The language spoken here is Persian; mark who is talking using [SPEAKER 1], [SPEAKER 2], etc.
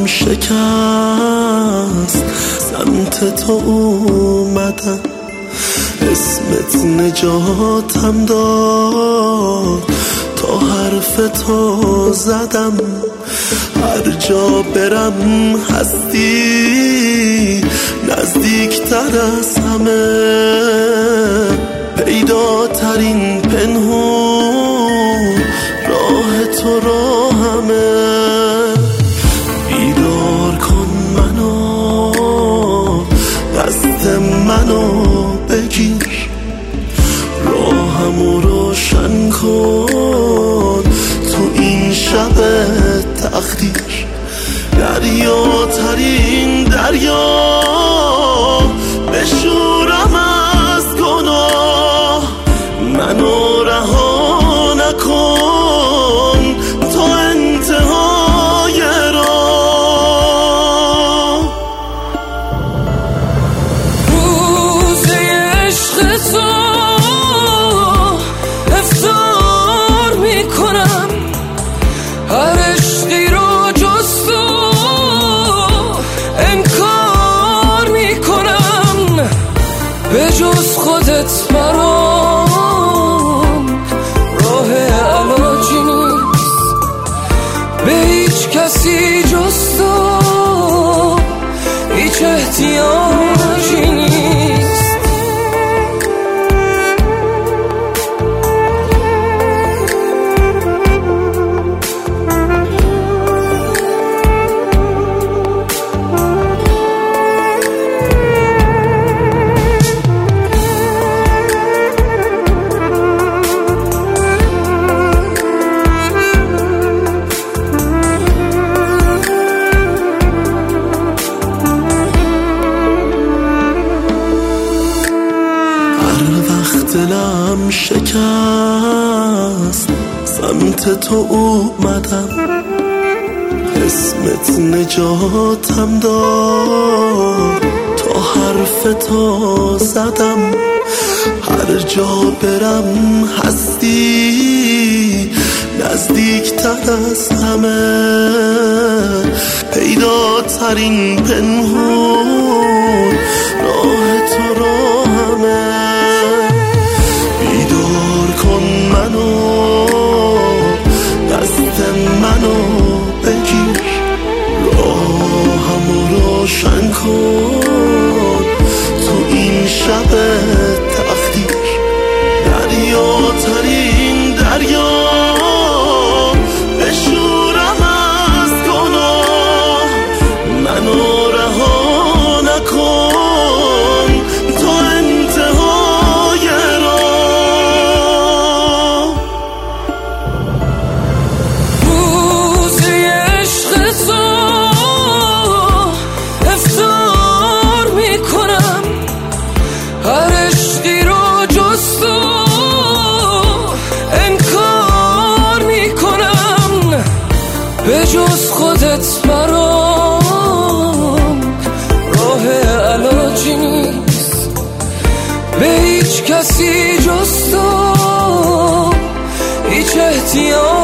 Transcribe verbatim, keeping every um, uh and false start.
[SPEAKER 1] دلم شکست، سمت تو اومدم، اسمت نجاتم داد، تا حرف تو زدم. هر جا برم هستی نزدیکتر از همه، پیداترین پنهون راه تو راهمه. بیدار کن منو، دست منو بگیر، راهمو روشن کن تو این شب تقدیر. دریاترین دریا بشورم از گناه، منو رها نکن تا انتهای راه.
[SPEAKER 2] روز عشق تو افطار میکنم، هر عشقی رو جز تو انکار میکنم. به جز خودت برام راه علاجی نیست، به هیچ کسی جز تو هیچ احتیاجی نیست.
[SPEAKER 1] دلم شکست، سمت تو اومدم، اسمت نجاتم داد، تا حرف تو زدم. هر جا برم هستی نزدیکتر از همه، پیداترین پنهون راه تو راهمه. دست منو بگیر، راهمو روشن کن تو این شب تقدیر. دریاترین دریا بشورم از گناه، منو رها نکن تا انتهای راه.
[SPEAKER 2] روز عشق تو افطار میکنم، هر عشقی رو جز تو انکار میکنم. به جز خودت برام راه علاجی نیست، به هیچ کسی جز تو هیچ احتیاج